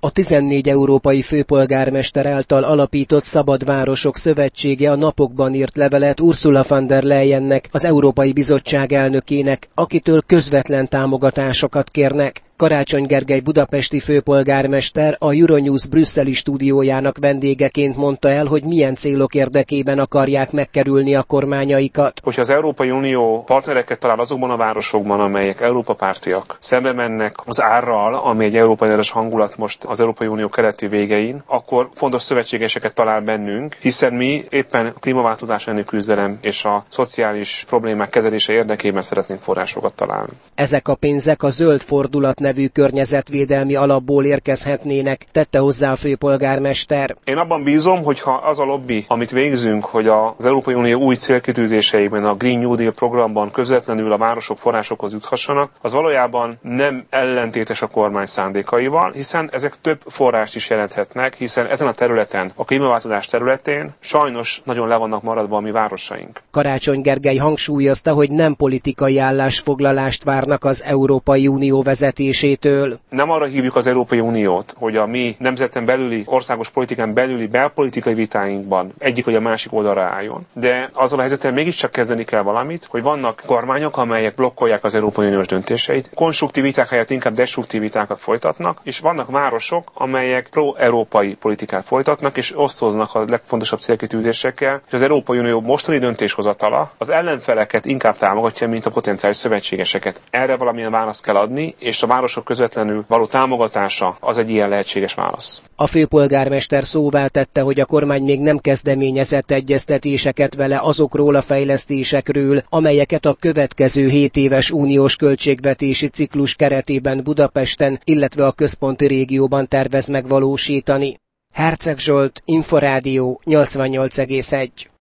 A 14 európai főpolgármester által alapított Szabad Városok Szövetsége a napokban írt levelet Ursula von der Leyennek, az Európai Bizottság elnökének, akitől közvetlen támogatásokat kérnek. Karácsony Gergely budapesti főpolgármester a Euronews brüsszeli stúdiójának vendégeként mondta el, hogy milyen célok érdekében akarják megkerülni a kormányaikat. Hogyha az Európai Unió partnereket talál azokban a városokban, amelyek Európa pártiak, szembe mennek az árral, ami egy európai ellenes hangulat most az Európai Unió keleti végein, akkor fontos szövetségeseket talál bennünk, hiszen mi éppen a klímaváltozás elleni küzdelem és a szociális problémák kezelése érdekében szeretnénk forrásokat találni. Ezek a pénzek a Zöld Fordulat nevű környezetvédelmi alapból érkezhetnének, tette hozzá a főpolgármester. Én abban bízom, hogy ha az a lobby, amit végzünk, hogy az Európai Unió új célkitűzéseiben, a Green New Deal programban közvetlenül a városok forrásokhoz juthassanak, az valójában nem ellentétes a kormány szándékaival, hiszen ezek több forrást is jelenthetnek, hiszen ezen a területen, a klímaváltozás területén sajnos nagyon le vannak maradva a mi városaink. Karácsony Gergely hangsúlyozta, hogy nem politikai állásfoglalást várnak az Európai Unió vezetésétől. Nem arra hívjuk az Európai Uniót, hogy a mi nemzeten belüli, országos politikán belüli belpolitikai vitáinkban egyik vagy a másik oldalra álljon. De azzal a helyzettel mégiscsak kezdeni kell valamit, hogy vannak kormányok, amelyek blokkolják az Európai Uniós döntéseit, konstruktív viták helyett inkább destruktív vitákat folytatnak, és vannak városok, amelyek pro-európai politikát folytatnak, és osztoznak a legfontosabb célkitűzésekkel, hogy az Európai Unió mostani döntéshozatala az ellenfeleket inkább támogatja, mint a potenciális szövetségeseket. Erre valamilyen választ kell adni, és a városok közvetlenül való támogatása az egy ilyen lehetséges válasz. A főpolgármester szóvá tette, hogy a kormány még nem kezdeményezett egyeztetéseket vele azokról a fejlesztésekről, amelyeket a következő 7 éves uniós költségvetési ciklus keretében Budapesten, illetve a központi régióban tervez megvalósítani. Herceg Zsolt, Inforádió 88,1.